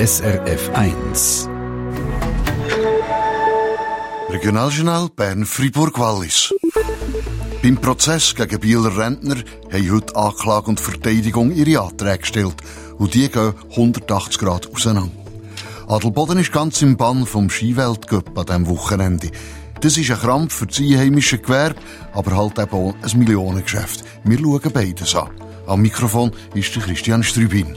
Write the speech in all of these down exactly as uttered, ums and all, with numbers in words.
S R F eins. Regionaljournal Bern-Fribourg-Wallis. Beim Prozess gegen Bieler Rentner haben heute Anklage und Verteidigung ihre Anträge gestellt. Und die gehen hundertachtzig Grad auseinander. Adelboden ist ganz im Bann vom Skiweltcup an diesem Wochenende. Das ist ein Krampf für das einheimische Gewerbe, aber halt eben auch ein Millionengeschäft. Wir schauen beides an. Am Mikrofon ist der Christian Strübin.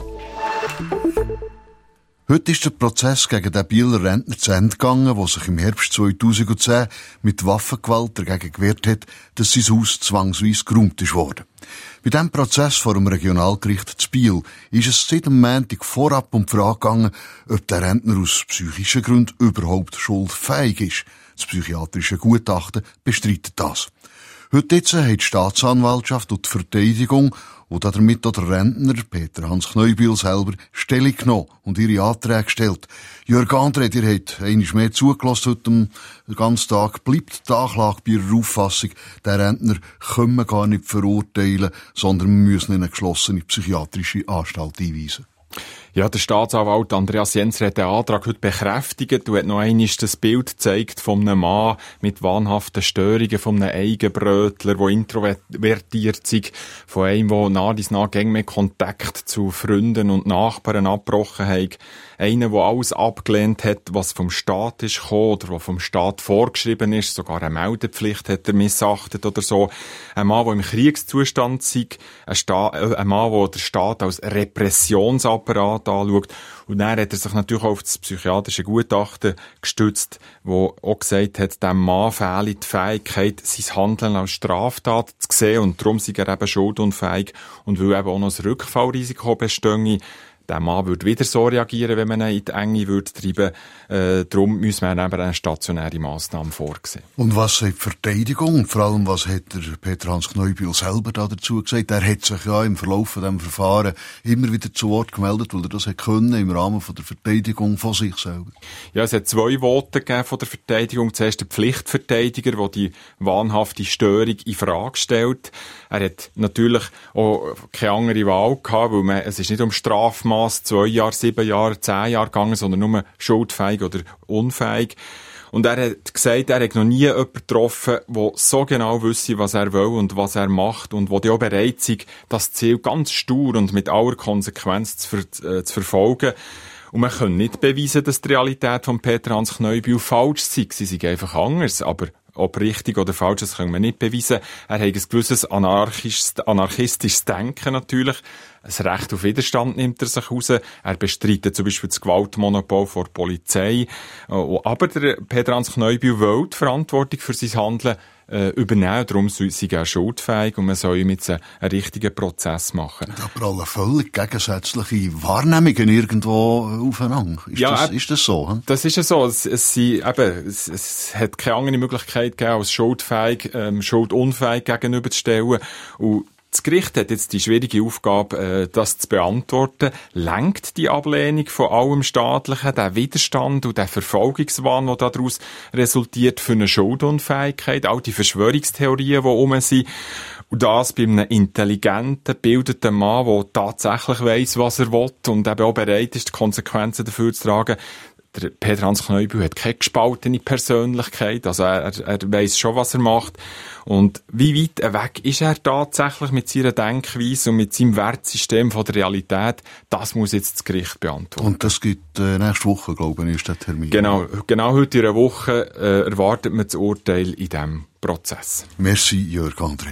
Heute ist der Prozess gegen den Bieler Rentner zu Ende gegangen, der sich im Herbst zweitausendzehn mit Waffengewalt dagegen gewehrt hat, dass sein Haus zwangsweise geräumt ist worden. Bei diesem Prozess vor dem Regionalgericht zu Biel ist es seit dem Montag vorab um die Frage gegangen, ob der Rentner aus psychischen Gründen überhaupt schuldfähig ist. Das psychiatrische Gutachten bestreitet das. Heute jetzt haben die Staatsanwaltschaft und die Verteidigung und damit auch der Rentner, Peter Hans Kneubühl selber, Stellung genommen und ihre Anträge gestellt. Jörg André, ihr habt einmal mehr zugelassen heute den ganzen Tag. Bleibt die Anklage bei ihrer Auffassung, der Rentner können wir gar nicht verurteilen, sondern wir müssen in eine geschlossene psychiatrische Anstalt einweisen? Ja, der Staatsanwalt Andreas Jenser hat den Antrag heute bekräftigt und hat noch einmal das Bild gezeigt von einem Mann mit wahnhaften Störungen, von einem Eigenbrötler, der introvertiert ist, von einem, der nach dies nach gäng mehr Kontakt zu Freunden und Nachbarn abgebrochen hat. Einer, der alles abgelehnt hat, was vom Staat ist gekommen oder was vom Staat vorgeschrieben ist, sogar eine Meldepflicht hat er missachtet oder so. Ein Mann, der im Kriegszustand ist, ein, Sta- ein Mann, der der Staat als Repressionsapparat anschaut. Und dann hat er sich natürlich auch auf das psychiatrische Gutachten gestützt, wo auch gesagt hat, dem Mann fehle die Fähigkeit, sein Handeln als Straftat zu sehen und darum sei er eben schuldunfähig und weil eben auch noch das Rückfallrisiko bestehe. Der Mann würde wieder so reagieren, wenn man ihn in die Enge würde treiben. Äh, darum müssen wir eben eine stationäre Massnahme vorsehen. Und was sagt die Verteidigung? Und vor allem, was hat der Peter Hans Kneubühl selber da dazu gesagt? Er hat sich ja im Verlauf von diesem Verfahren immer wieder zu Wort gemeldet, weil er das hat können im Rahmen von der Verteidigung von sich selber. Ja, es hat zwei Voten gegeben von der Verteidigung. Zuerst der Pflichtverteidiger, der die wahnhafte Störung in Frage stellt. Er hat natürlich auch keine andere Wahl gehabt, weil man, es ist nicht um Strafmaß zwei Jahre, sieben Jahre, zehn Jahre gegangen, sondern nur schuldfähig oder unfähig. Und er hat gesagt, er hat noch nie jemanden getroffen, der so genau wüsste, was er will und was er macht und der auch bereit ist, das Ziel ganz stur und mit aller Konsequenz zu, ver- äh, zu verfolgen. Und man kann nicht beweisen, dass die Realität von Peter Hans Kneubühl falsch sei. Sie sei einfach anders, aber ob richtig oder falsch, das können wir nicht beweisen. Er hat ein gewisses anarchisches, anarchistisches Denken natürlich. Ein Recht auf Widerstand nimmt er sich raus. Er bestreitet zum Beispiel das Gewaltmonopol vor der Polizei. Aber der Peter Hans Kneubühl will die Verantwortung für sein Handeln äh, übernehmen. Darum sei er schuldfähig und man soll ihm jetzt einen, einen richtigen Prozess machen. Da prallen völlig gegensätzliche Wahrnehmungen irgendwo aufeinander. Ist, ja, das, äh, ist das so? Hm? Das ist ja so. Es, es, sie, eben, es, es hat keine andere Möglichkeit gegeben, als schuldfähig, ähm, schuldunfähig gegenüberzustellen. Und das Gericht hat jetzt die schwierige Aufgabe, äh, das zu beantworten. Lenkt die Ablehnung von allem Staatlichen, der Widerstand und der Verfolgungswahn, der daraus resultiert, für eine Schuldunfähigkeit, all die Verschwörungstheorien, die rum sind. Und das bei einem intelligenten, bildeten Mann, der tatsächlich weiss, was er will und eben auch bereit ist, die Konsequenzen dafür zu tragen. Der Peter Hans Kneubühl hat keine gespaltene Persönlichkeit, also er, er, er weiss schon, was er macht. Und wie weit weg ist er tatsächlich mit seiner Denkweise und mit seinem Wertsystem von der Realität? Das muss jetzt das Gericht beantworten. Und das gibt äh, nächste Woche, glaube ich, ist der Termin. Genau, genau heute in einer Woche äh, erwartet man das Urteil in diesem Prozess. Merci, Jörg André.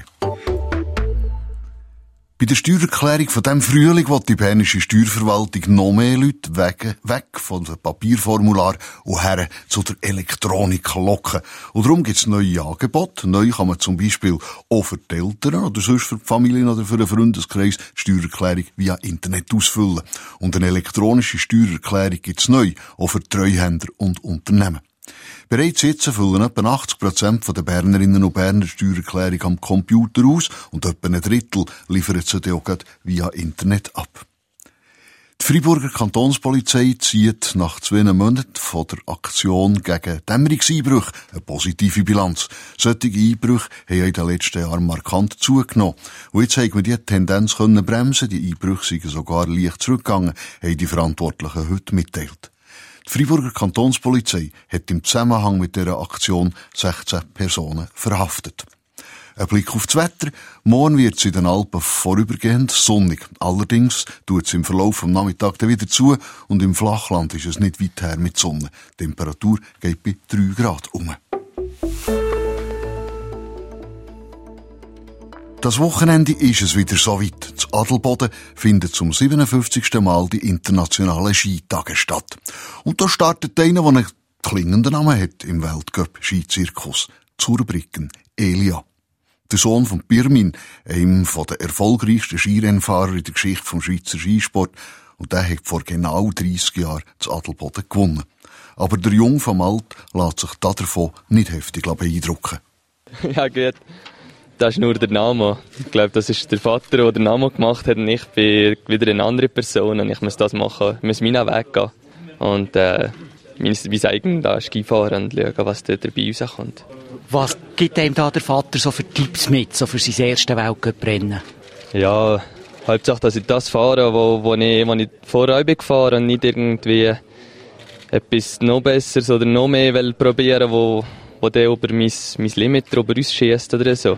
Bei der Steuererklärung von diesem Frühling will die bernische Steuerverwaltung noch mehr Leute weg, weg von dem Papierformular und her zu der Elektronik locken. Und darum gibt es neue Angebote. Neu kann man zum Beispiel auch für die Eltern oder sonst für die Familien oder für einen Freundeskreis die Steuererklärung via Internet ausfüllen. Und eine elektronische Steuererklärung gibt es neu, auch für Treuhänder und Unternehmen. Bereits jetzt füllen etwa achtzig Prozent der Bernerinnen und Berner Steuererklärung am Computer aus und etwa ein Drittel liefern sie dann auch via Internet ab. Die Freiburger Kantonspolizei zieht nach zwei Monaten von der Aktion gegen Dämmerungseinbrüche eine positive Bilanz. Solche Einbrüche haben ja in den letzten Jahren markant zugenommen. Und jetzt haben wir die Tendenz können bremsen. Die Einbrüche sind sogar leicht zurückgegangen, haben die Verantwortlichen heute mitteilt. Die Freiburger Kantonspolizei hat im Zusammenhang mit dieser Aktion sechzehn Personen verhaftet. Ein Blick auf das Wetter. Morgen wird es in den Alpen vorübergehend sonnig. Allerdings tut es im Verlauf des Nachmittags wieder zu und im Flachland ist es nicht weit her mit Sonne. Die Temperatur geht bei drei Grad um. Das Wochenende ist es wieder soweit. Zu Adelboden findet zum siebenundfünfzigsten Mal die internationalen Skitage statt. Und da startet einer, der einen klingenden Namen hat im Weltcup-Skizirkus. Zurbriggen, Elia. Der Sohn von Pirmin, einem der erfolgreichsten Skirennfahrer in der Geschichte vom Schweizer Skisport. Und der hat vor genau dreissig Jahren zu Adelboden gewonnen. Aber der Jung vom Alt lässt sich davon nicht heftig beeindrucken. Ja gut, das ist nur der Name. Ich glaube, das ist der Vater, der den Namen gemacht hat und ich bin wieder eine andere Person und ich muss das machen, ich muss meinen Weg gehen. Und äh, mein eigenes Skifahren und schauen, was dort dabei rauskommt. Was gibt einem da der Vater so für Tipps mit, so für sein erstes Weltcuprennen? Ja, Hauptsache, dass ich das fahre, wo, wo, ich, wo ich vorher bin gefahren und nicht irgendwie etwas noch Besseres oder noch mehr will probieren, wo, wo der über mein, mein Limit drüber ausschießt oder so.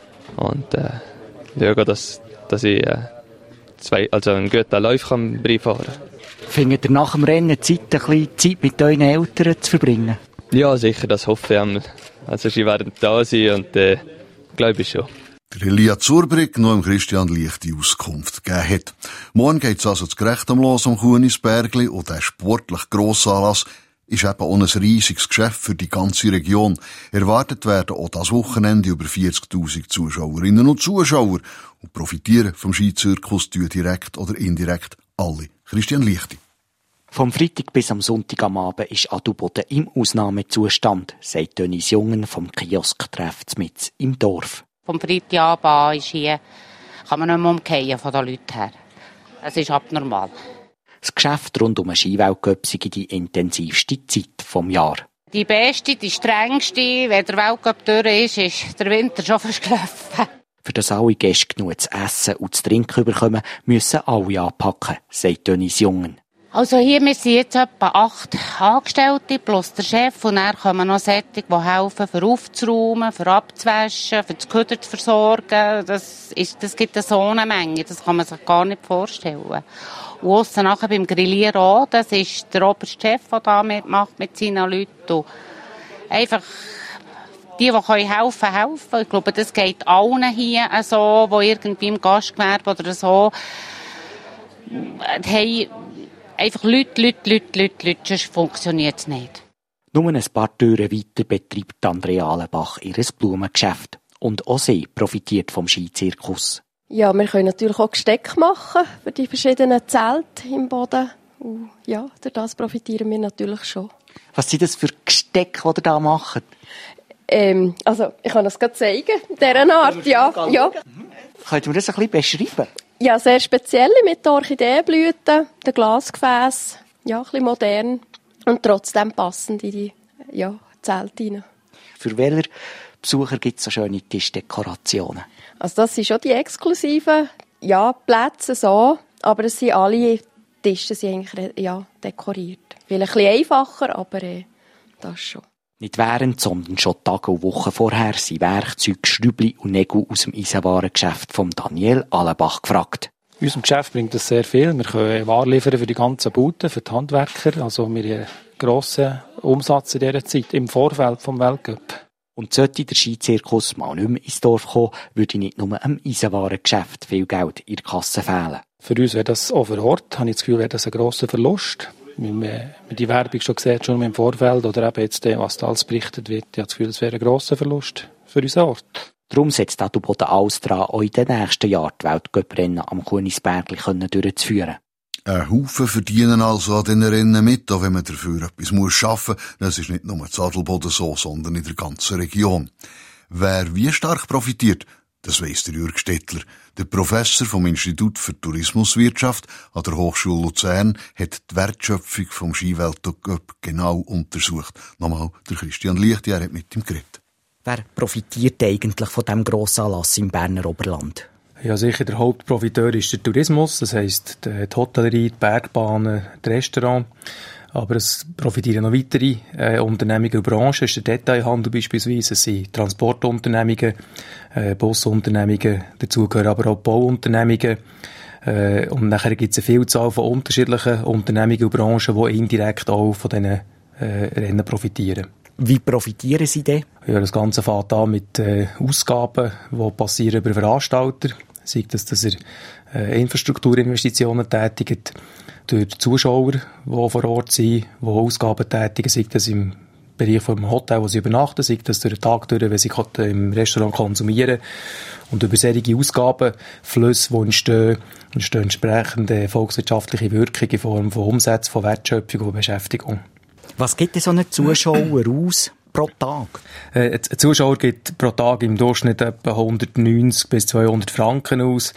Und äh, schauen, dass, dass ich äh, zwei, also einen guten Lauf kann fahren kann. Findet ihr nach dem Rennen Zeit, ein bisschen Zeit mit euren Eltern zu verbringen? Ja, sicher, das hoffe ich einmal. Also sie werden da sein und äh, glaube ich schon. Der Elia Zurbrigg noch im Christian leichte Auskunft gegeben hat. Morgen geht es also zu Gerechtem los am Kunisbergli und der sportlich grosse Anlass ist eben auch ein riesiges Geschäft für die ganze Region. Erwartet werden auch das Wochenende über vierzigtausend Zuschauerinnen und Zuschauer und profitieren vom Skizirkus direkt oder indirekt alle. Christian Lichti. Vom Freitag bis am Sonntag am Abend ist Adelboden im Ausnahmezustand, sagt Dennis Jungen vom Kiosk-Treff mit im Dorf. Vom Freitagabend an ist hier, kann man nicht mehr umkehren von den Leuten her. Es ist abnormal. Das Geschäft rund um den Skiweltcup sei die intensivste Zeit des Jahres. Die beste, die strengste, wenn der Weltcup durch ist, ist der Winter schon verschlafen. Für das alle Gäste genug zu essen und zu trinken bekommen, müssen alle anpacken, sagt Dennis Jungen. Also hier, wir sind jetzt etwa acht Angestellte plus der Chef und dann kommen noch solche, die helfen, für aufzuräumen, für abzuwaschen, für das Köder zu versorgen. Das, ist, das gibt eine so eine Menge, das kann man sich gar nicht vorstellen. Und aussen nachher beim Grillieren auch, das ist der oberste Chef, der da mitmacht mit seinen Leuten. Und einfach die, die helfen können, helfen. Ich glaube, das geht allen hier so, die irgendwie im Gastgewerbe oder so haben. Einfach Leute, Leute, Leute, Leute, Leute, sonst funktioniert es nicht. Nur ein paar Türen weiter betreibt Andrea Alenbach ihr Blumengeschäft. Und auch sie profitiert vom Skizirkus. Ja, wir können natürlich auch Gesteck machen für die verschiedenen Zelte im Boden. Und ja, durch das profitieren wir natürlich schon. Was sind das für Gesteck, die ihr da macht? Ähm, also, ich kann das gerade zeigen, in dieser Art, ja. ja. Könnt ihr mir das ein bisschen beschreiben? Ja, sehr speziell mit den Orchideenblüten, den Glasgefäß, ja, ein bisschen modern und trotzdem passend in die ja, Zelte rein. Für welche Besucher gibt es so schöne Tischdekorationen? Also das sind schon die exklusiven ja, Plätze so, aber es sind alle Tische sind eigentlich, ja, dekoriert. Vielleicht ein bisschen einfacher, aber äh, das schon. Nicht während, sondern schon Tage und Wochen vorher sind Werkzeuge, Schrübli und Nägel aus dem Eisenwarengeschäft von Daniel Alenbach gefragt. In unserem Geschäft bringt das sehr viel. Wir können Waren liefern für die ganzen Bauten, für die Handwerker. Also wir haben einen grossen Umsatz in dieser Zeit, im Vorfeld vom Weltcup. Und sollte der Skizirkus mal nicht mehr ins Dorf kommen, würde nicht nur am Eisenwarengeschäft viel Geld in der Kasse fehlen. Für uns wäre das auch vor Ort, habe ich das Gefühl, wäre das ein grosser Verlust. Wenn man die Werbung schon gesehen, schon im Vorfeld, oder eben jetzt, was da alles berichtet wird, ich habe das Gefühl, es wäre ein grosser Verlust für unseren Ort. Darum setzt Adelboden alles daran, auch in den nächsten Jahren die Weltcuprennen am Kunisbergli durchzuführen. Ein Haufen verdienen also an diesen Rennen mit, auch wenn man dafür etwas muss arbeiten muss. Das ist nicht nur in Adelboden so, sondern in der ganzen Region. Wer wie stark profitiert, Das weiss der Jürg Stettler. Der Professor vom Institut für Tourismuswirtschaft an der Hochschule Luzern hat die Wertschöpfung vom Skiweltcup genau untersucht. Nochmal, der Christian Lichtier hat mit ihm geredet. Wer profitiert eigentlich von diesem grossen Anlass im Berner Oberland? Ja, sicher der Hauptprofiteur ist der Tourismus, das heisst die Hotellerie, die Bergbahnen, die Restaurants. Aber es profitieren noch weitere äh, Unternehmungen und Branchen. Es ist der Detailhandel beispielsweise, es sind Transportunternehmungen, äh, Busunternehmungen, dazu gehören aber auch Bauunternehmungen. Äh, und nachher gibt es eine Vielzahl von unterschiedlichen Unternehmungen und Branchen, die indirekt auch von diesen äh, Rennen profitieren. Wie profitieren sie denn? Ja, das Ganze fängt an mit äh, Ausgaben, die passieren über Veranstalter. Sei das, dass er äh, Infrastrukturinvestitionen tätigt, durch die Zuschauer, die vor Ort sind, die Ausgaben tätigen, sei das im Bereich vom Hotel, wo sie übernachten, sei das durch den Tag durch, wenn sie im Restaurant konsumieren. Und über solche Ausgabenflüsse, die entstehen, entstehen entsprechende volkswirtschaftliche Wirkungen in Form von Umsätzen, von Wertschöpfung und Beschäftigung. Was gibt denn so ein Zuschauer aus pro Tag? Äh, ein Zuschauer gibt pro Tag im Durchschnitt etwa hundertneunzig bis zweihundert Franken aus.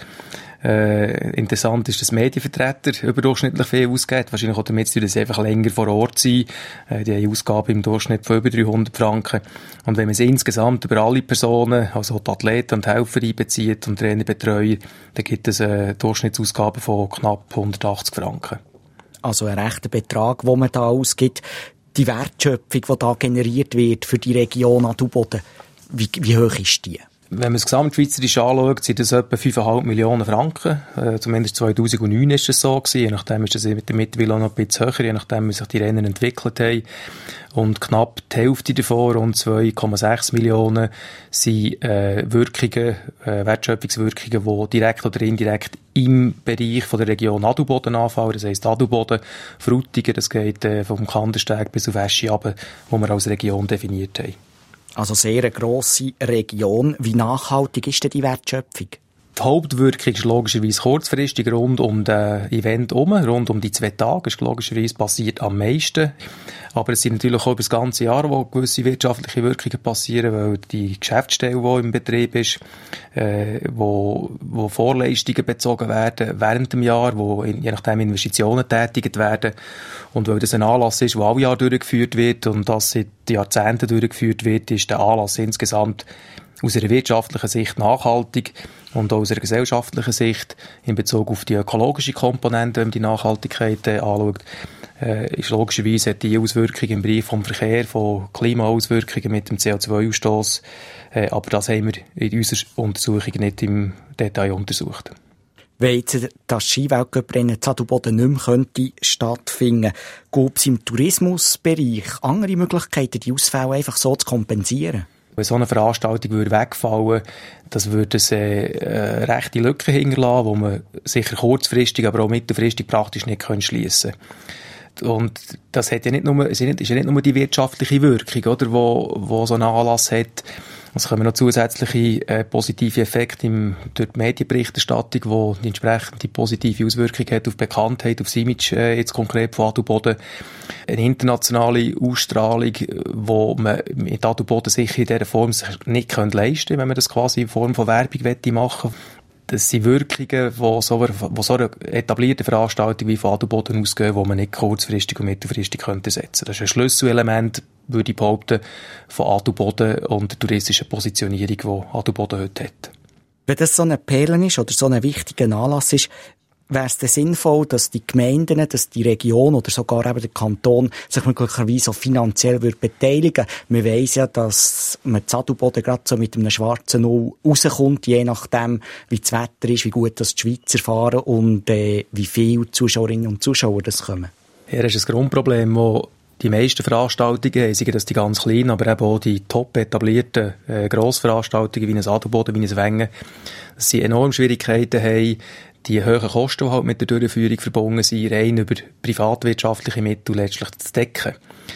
Äh, interessant ist, dass Medienvertreter überdurchschnittlich viel ausgeben. Wahrscheinlich auch damit, dass sie einfach länger vor Ort sind. Äh, die haben Ausgaben im Durchschnitt von über dreihundert Franken. Und wenn man es insgesamt über alle Personen, also die Athleten und Helfer einbezieht und Trainerbetreuer, dann gibt es eine Durchschnittsausgabe von knapp hundertachtzig Franken. Also ein rechter Betrag, den man da ausgibt. Die Wertschöpfung, die da generiert wird für die Region Adelboden, wie, wie hoch ist die? Wenn man es gesamtschweizerisch anschaut, sind das etwa fünf Komma fünf Millionen Franken. Äh, zumindest zweitausendneun war es so gewesen. Je nachdem ist das mittlerweile noch ein bisschen höher, je nachdem, wie sich die Rennen entwickelt haben. Und knapp die Hälfte davon, rund zwei Komma sechs Millionen, sind äh, Wirkungen, äh, Wertschöpfungswirkungen, die direkt oder indirekt im Bereich von der Region Adelboden anfallen. Das heisst Adelboden, Frutigen, das geht äh, vom Kandersteg bis auf Eschi runter, wo wir als Region definiert haben. Also sehr eine grosse Region. Wie nachhaltig ist denn die Wertschöpfung? Die Hauptwirkung ist logischerweise kurzfristig rund um das Event herum, rund um die zwei Tage. Ist logischerweise passiert am meisten. Aber es sind natürlich auch über das ganze Jahr, wo gewisse wirtschaftliche Wirkungen passieren, weil die Geschäftsstelle, die im Betrieb ist, äh, wo, wo Vorleistungen bezogen werden während dem Jahr, wo je nachdem Investitionen tätigt werden. Und weil das ein Anlass ist, der alle Jahre durchgeführt wird und das seit Jahrzehnten durchgeführt wird, ist der Anlass insgesamt aus einer wirtschaftlichen Sicht nachhaltig und auch aus einer gesellschaftlichen Sicht in Bezug auf die ökologische Komponente, wenn man die Nachhaltigkeit äh, anschaut, äh, ist logischerweise hat die Auswirkungen im Bereich vom Verkehr, von Klimaauswirkungen mit dem C O zwei Ausstoß, äh, aber das haben wir in unserer Untersuchung nicht im Detail untersucht. Wenn jetzt das Skiweltcuprennen in Adelboden nicht mehr könnte stattfinden, gäbe es im Tourismusbereich andere Möglichkeiten, die Ausfälle einfach so zu kompensieren? Wenn so eine Veranstaltung würde wegfallen, das würde eine äh, rechte Lücke hinterlassen, die man sicher kurzfristig, aber auch mittelfristig praktisch nicht schliessen können. Und das hat ja nicht nur, ist ja nicht, ist ja nicht nur die wirtschaftliche Wirkung, oder, wo, wo so ein Anlass hat. Es kommen noch zusätzliche äh, positive Effekte im, durch die Medienberichterstattung, wo die entsprechende positive Auswirkung hat auf Bekanntheit, auf das Image, äh, jetzt konkret von Adelboden. Eine internationale Ausstrahlung, wo man mit Adelboden sicher in dieser Form sich nicht leisten könnte, wenn man das quasi in Form von Werbung machen möchte. Das sind Wirkungen, die so, wo so eine etablierte Veranstaltung wie von Adelboden ausgehen, die man nicht kurzfristig und mittelfristig könnte setzen. Das ist ein Schlüsselelement, würde ich behaupten, von Adelboden und der touristischen Positionierung, die Adelboden heute hat. Wenn das so eine Perle ist oder so ein wichtiger Anlass ist, wäre es denn sinnvoll, dass die Gemeinden, dass die Region oder sogar eben der Kanton sich möglicherweise auch finanziell beteiligen würde? Man weiss ja, dass man in Adelboden gerade so mit einem schwarzen Null rauskommt, je nachdem, wie das Wetter ist, wie gut das die Schweizer fahren und äh, wie viele Zuschauerinnen und Zuschauer das kommen. Hier ist ein Grundproblem, das die meisten Veranstaltungen haben, seien das die ganz kleinen, aber eben auch die top etablierten äh, Grossveranstaltungen wie ein Adelboden, wie ein Wengen, dass sie enorm Schwierigkeiten haben, die hohen Kosten, die halt mit der Durchführung verbunden sind, rein über privatwirtschaftliche Mittel letztlich zu decken.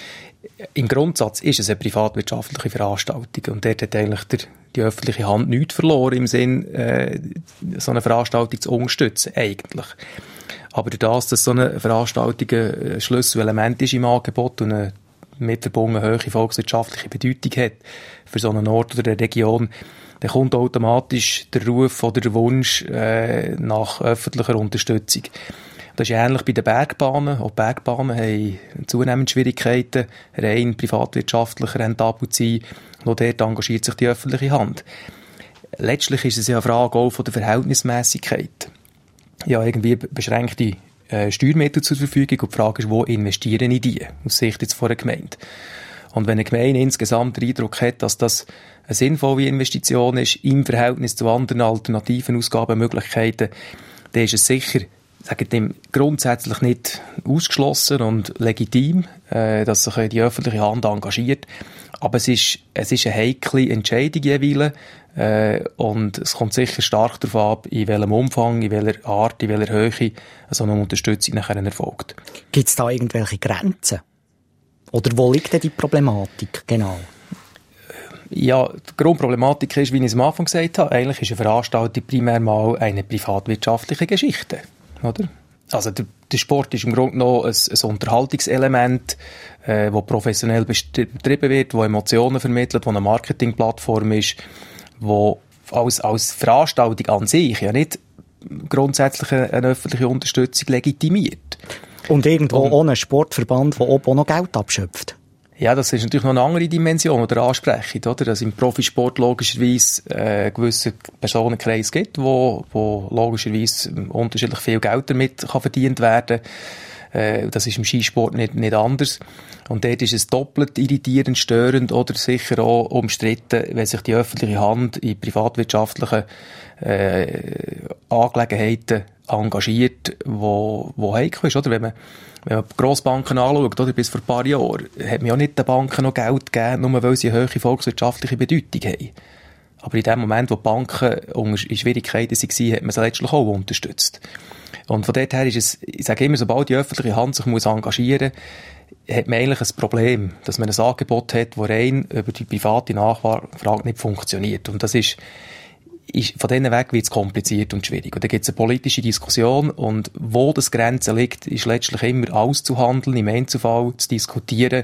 Im Grundsatz ist es eine privatwirtschaftliche Veranstaltung und dort hat eigentlich der, die öffentliche Hand nichts verloren im Sinn, äh, so eine Veranstaltung zu unterstützen, eigentlich. Aber durch das, dass so eine Veranstaltung ein Schlüsselelement ist im Angebot und eine mit verbunden hohe volkswirtschaftliche Bedeutung hat für so einen Ort oder eine Region, dann kommt automatisch der Ruf oder der Wunsch äh, nach öffentlicher Unterstützung. Das ist ähnlich bei den Bergbahnen. Auch die Bergbahnen haben zunehmend Schwierigkeiten, rein privatwirtschaftlich rentabel zu sein. Auch dort engagiert sich die öffentliche Hand. Letztlich ist es ja eine Frage auch von der Verhältnismäßigkeit. Ja, irgendwie beschränkte äh, Steuermittel zur Verfügung und die Frage ist, wo investieren in die, aus Sicht jetzt von einer Gemeinde. Und wenn eine Gemeinde insgesamt den Eindruck hat, dass das eine sinnvolle Investition ist, im Verhältnis zu anderen alternativen Ausgabenmöglichkeiten, dann ist es sicher, sagen dem, grundsätzlich nicht ausgeschlossen und legitim, äh, dass sich die öffentliche Hand engagiert. Aber es ist, es ist eine heikle Entscheidung jeweils, äh, und es kommt sicher stark darauf ab, in welchem Umfang, in welcher Art, in welcher Höhe so eine Unterstützung nachher erfolgt. Gibt es da irgendwelche Grenzen? Oder wo liegt denn die Problematik genau? Ja, die Grundproblematik ist, wie ich es am Anfang gesagt habe, eigentlich ist eine Veranstaltung primär mal eine privatwirtschaftliche Geschichte. Oder? Also der, der Sport ist im Grunde genommen ein, ein Unterhaltungselement, äh, das professionell betrieben wird, das Emotionen vermittelt, das eine Marketingplattform ist, wo als, als Veranstaltung an sich ja nicht grundsätzlich eine, eine öffentliche Unterstützung legitimiert. Und irgendwo Und, ohne Sportverband, der auch noch Geld abschöpft. Ja, das ist natürlich noch eine andere Dimension oder Ansprechung, oder? Dass im Profisport logischerweise äh, gewisse Personenkreis gibt, wo, wo logischerweise unterschiedlich viel Geld damit kann verdient werden. Äh, das ist im Skisport nicht, nicht anders. Und dort ist es doppelt irritierend, störend oder sicher auch umstritten, wenn sich die öffentliche Hand in privatwirtschaftlichen äh, Angelegenheiten engagiert, wo, wo heikel ist, oder? Wenn man Wenn man Grossbanken anschaut, oder, bis vor ein paar Jahren, hat man ja nicht den Banken noch Geld gegeben, nur weil sie eine hohe volkswirtschaftliche Bedeutung haben. Aber in dem Moment, wo die Banken in Schwierigkeiten waren, hat man sie letztlich auch unterstützt. Und von dort her ist es, ich sage immer, sobald die öffentliche Hand sich muss engagieren muss, hat man eigentlich ein Problem, dass man ein Angebot hat, das rein über die private Nachfrage nicht funktioniert. Und das ist, ist von denen weg wird es kompliziert und schwierig. Und da gibt es eine politische Diskussion und wo das Grenze liegt, ist letztlich immer auszuhandeln, im Einzelfall zu diskutieren.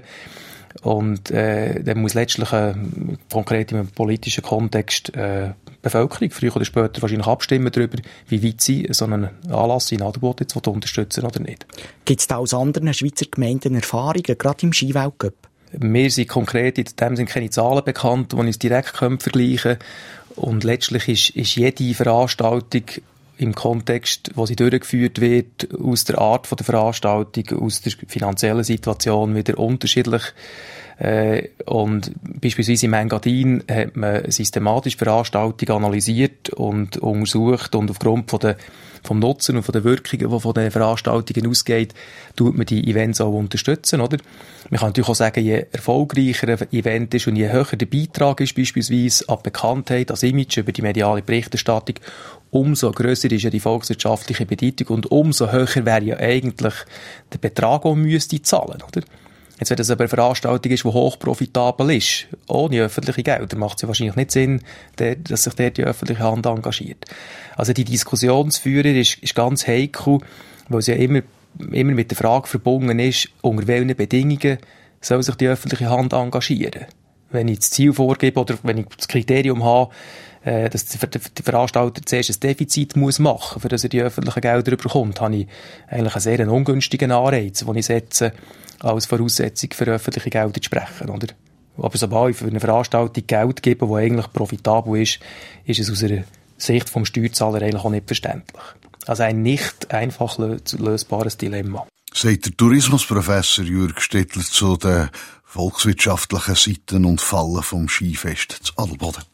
Und äh, dann muss letztlich äh, konkret im politischen Kontext äh, Bevölkerung früher oder später wahrscheinlich abstimmen darüber, wie weit sie so einen Anlass in Adelboden jetzt unterstützen oder nicht. Gibt es da aus anderen Schweizer Gemeinden Erfahrungen, gerade im Skiweltcup? Mir sind konkret in dem Sinne keine Zahlen bekannt, die uns direkt vergleichen können. Und letztlich ist, ist jede Veranstaltung im Kontext, wo sie durchgeführt wird, aus der Art von der Veranstaltung, aus der finanziellen Situation wieder unterschiedlich. Äh, und beispielsweise im Engadin hat man systematisch Veranstaltungen analysiert und untersucht und aufgrund von der, vom Nutzen und von den Wirkungen, die von den Veranstaltungen ausgeht, tut man die Events auch unterstützen, oder? Man kann natürlich auch sagen, je erfolgreicher ein Event ist und je höher der Beitrag ist, beispielsweise an Bekanntheit, als Image über die mediale Berichterstattung, umso grösser ist ja die volkswirtschaftliche Bedeutung und umso höher wäre ja eigentlich der Betrag, den man müsste zahlen, oder? Jetzt, wenn das aber eine Veranstaltung ist, die hochprofitabel ist, ohne öffentliche Gelder, macht es ja wahrscheinlich nicht Sinn, dass sich dort die öffentliche Hand engagiert. Also die Diskussion zu führen ist, ist ganz heikel, weil es ja immer, immer mit der Frage verbunden ist, unter welchen Bedingungen soll sich die öffentliche Hand engagieren. Wenn ich das Ziel vorgebe oder wenn ich das Kriterium habe, äh, dass der Veranstalter zuerst ein Defizit muss machen, für das er die öffentlichen Gelder bekommt, habe ich eigentlich einen sehr ungünstigen Anreiz, den ich setze, als Voraussetzung für öffentliche Gelder zu sprechen, oder? Aber sobald ich für eine Veranstaltung Geld gebe, die eigentlich profitabel ist, ist es aus einer Sicht vom Steuerzahler eigentlich auch nicht verständlich. Also ein nicht einfach lösbares Dilemma. Sagt der Tourismusprofessor Jürg Stettler zu den volkswirtschaftlichen Seiten und Fallen vom Skifest zu Adelboden.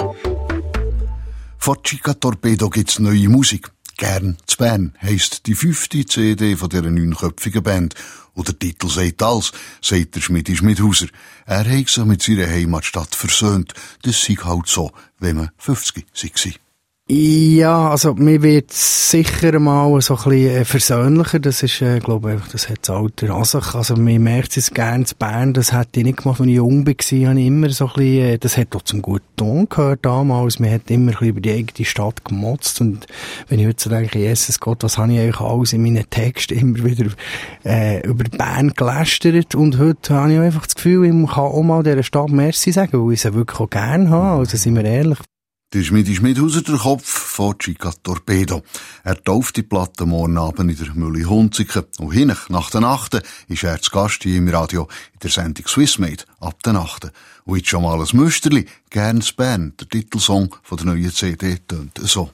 Von Chica Torpedo gibt's neue Musik. Gern zu Bern heisst die fünfte C D von dieser neunköpfigen Band. Und der Titel sagt alles, sagt der Schmidi Schmidhauser. Er hat sich mit seiner Heimatstadt versöhnt. Das sei halt so, wenn man fünfzig sei. Ja, also mir wird sicher mal so ein bisschen versöhnlicher. Das ist, äh, glaube ich, das hat das Alter an sich. Also mir merkt es gerne zu Bern. Das hätte ich nicht gemacht, als ich jung war. Habe ich immer so ein bisschen, äh, das hat auch zum guten Ton gehört damals. Man hat immer ein bisschen über die eigene Stadt gemotzt. Und wenn ich heute so denke, Jesus Gott, was habe ich eigentlich alles in meinen Texten immer wieder äh, über Bern gelästert. Und heute habe ich einfach das Gefühl, ich kann auch mal dieser Stadt Merci sagen, weil ich sie wirklich auch gerne habe. Also sind wir ehrlich. Der Schmidi Schmidhauser, der Kopf von Chica Torpedo. Er tauft die Platte morgen Abend in der Mühle Hunziken. Und hinten, nach den Achten, ist er zu Gast hier im Radio in der Sendung Swissmade ab den Achten. Und jetzt schon mal ein Müsterli, «Gerns Bern», der Titelsong von der neuen C D, tönt so.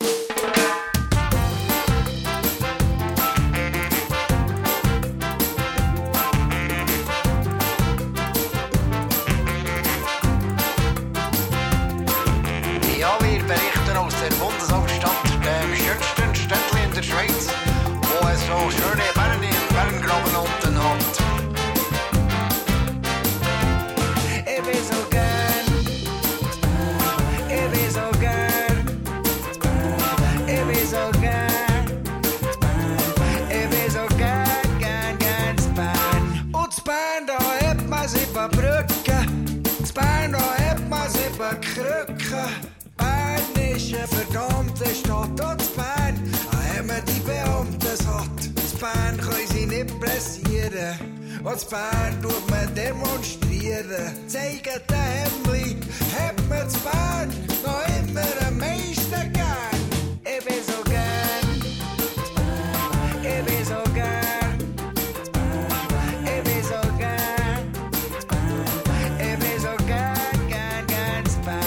Bern ist eine verdammte Stadt, und in Bern haben wir die Beamten satt. In Bern können sie nicht pressieren, und in Bern tut man demonstrieren. Zeigen den Hemmli, hat man in Bern noch immer am meisten gern. Ich bin so gern, ich bin so gern, ich bin so gern, ich bin so gern, gern, gern in Bern.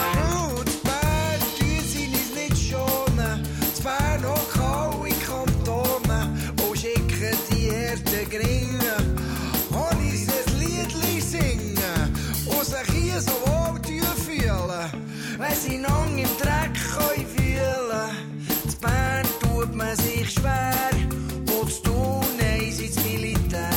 Wenn sie noch im Dreck können fühlen, in Bern tut man sich schwer, und zu tun ist ins Militär.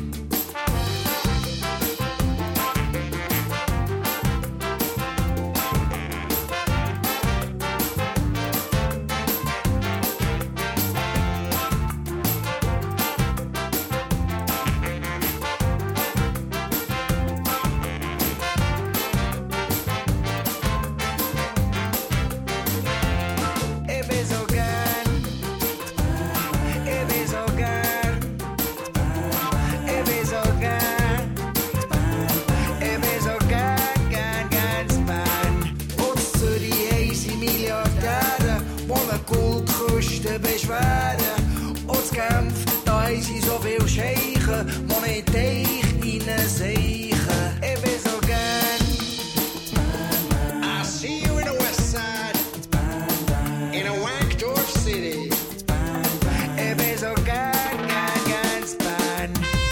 Beschweren. Und zu Genf, da haben sie so viel Scheichen, wo nicht Teich reinseichen. Ich bin so gern. I see you in the West Side, in a Wankdorf City. Ich bin so gern, gern, gern in Bern.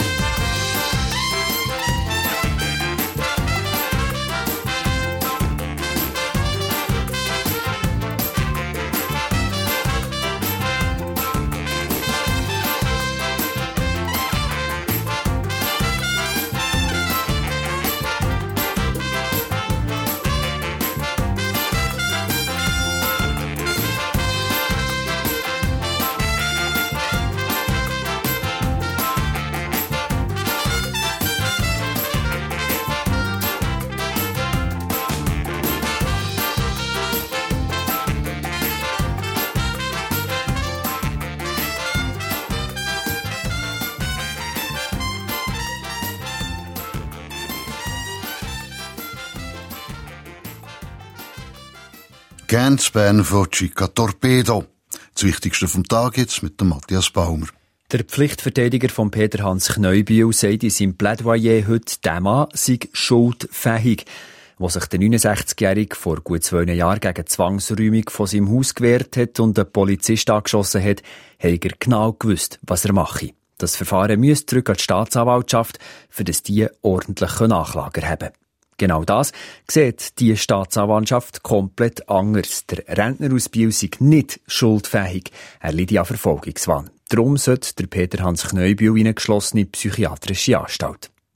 Gerns Bern von Chica Torpedo. Das Wichtigste vom Tag jetzt mit dem Matthias Baumer. Der Pflichtverteidiger von Peter Hans Kneubiel sagt in seinem Plädoyer heute, der Mann sei schuldfähig. Als sich der neunundsechzigjährige vor gut zwei Jahren gegen Zwangsräumung von seinem Haus gewehrt hat und einen Polizist angeschossen hat, hat er genau gewusst, was er mache. Das Verfahren müsste zurück an die Staatsanwaltschaft, für das die ordentlich Nachlager haben. Genau das sieht die Staatsanwaltschaft komplett anders. Der Rentner aus Biel sei nicht schuldfähig. Er liegt an Verfolgungswahn. Darum sollte der Peter Hans Kneubiel in eine geschlossene psychiatrische Anstalt.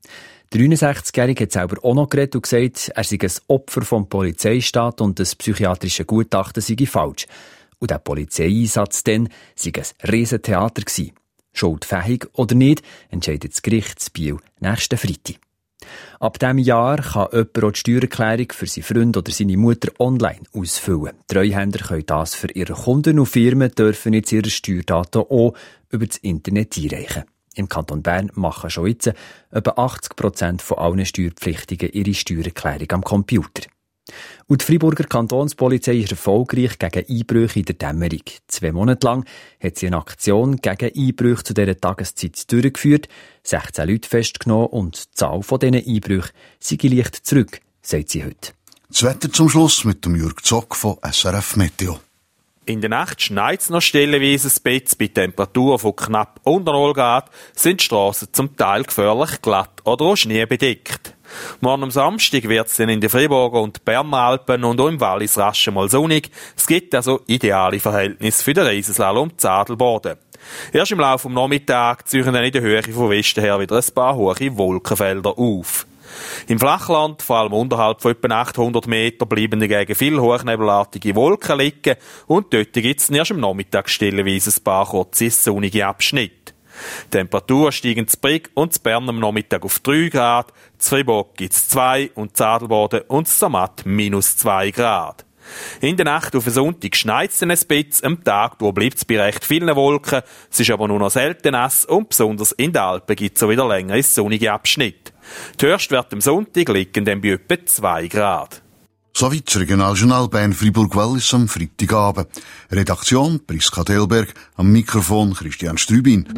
Der neunundsechzigjährige hat selber auch noch geredet und gesagt, er sei ein Opfer vom Polizeistaat und das psychiatrische Gutachten sei falsch. Und der Polizeieinsatz dann sei ein Riesentheater gewesen. Schuldfähig oder nicht, entscheidet das Gericht in Biel nächsten Freitag. Ab diesem Jahr kann jemand auch die Steuererklärung für seinen Freund oder seine Mutter online ausfüllen. Treuhänder können das für ihre Kunden und Firmen, dürfen jetzt ihre Steuerdaten auch über das Internet einreichen. Im Kanton Bern machen schon jetzt etwa achtzig Prozent von allen Steuerpflichtigen ihre Steuererklärung am Computer. Und die Freiburger Kantonspolizei ist erfolgreich gegen Einbrüche in der Dämmerung. Zwei Monate lang hat sie eine Aktion gegen Einbrüche zu dieser Tageszeit durchgeführt, sechzehn Leute festgenommen und die Zahl von diesen Einbrüchen sei leicht zurück, sagt sie heute. Das Wetter zum Schluss mit dem Jürg Zock von S R F Meteo. In der Nacht schneit es noch stellenweise ein bisschen. Bei Temperaturen von knapp unter null Grad sind die Strassen zum Teil gefährlich glatt oder auch schneebedeckt. Morgen am Samstag wird es dann in den Freiburger und Berner Alpen und auch im Wallis rasch mal sonnig. Es gibt also ideale Verhältnisse für den Riesenslalom zu Adelboden. Erst im Laufe des Nachmittags ziehen dann in der Höhe von Westen her wieder ein paar hohe Wolkenfelder auf. Im Flachland, vor allem unterhalb von etwa achthundert Meter, bleiben dagegen viele hochnebelartige Wolken liegen und dort gibt es erst am Nachmittag stellenweise ein paar kurze sonnige Abschnitte. Die Temperaturen steigen zu Brig und zu Bern am Nachmittag auf drei Grad, zu Fribourg gibt es zwei und zu Adelboden und zu Zermatt minus zwei Grad. In der Nacht auf den Sonntag schneit es dann ein bisschen, am Tag bleibt es bei recht vielen Wolken, es ist aber nur noch selten nass und besonders in den Alpen gibt es auch wieder längere sonnige Abschnitte. Die Höchstwerte am Sonntag liegen dann bei etwa zwei Grad. Soweit das Regionaljournal Bern Fribourg-Wallis am Freitagabend. Redaktion Priska Delberg, am Mikrofon Christian Strübin.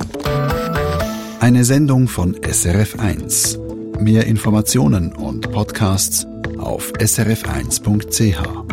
Eine Sendung von S R F eins. Mehr Informationen und Podcasts auf s r f eins punkt c h.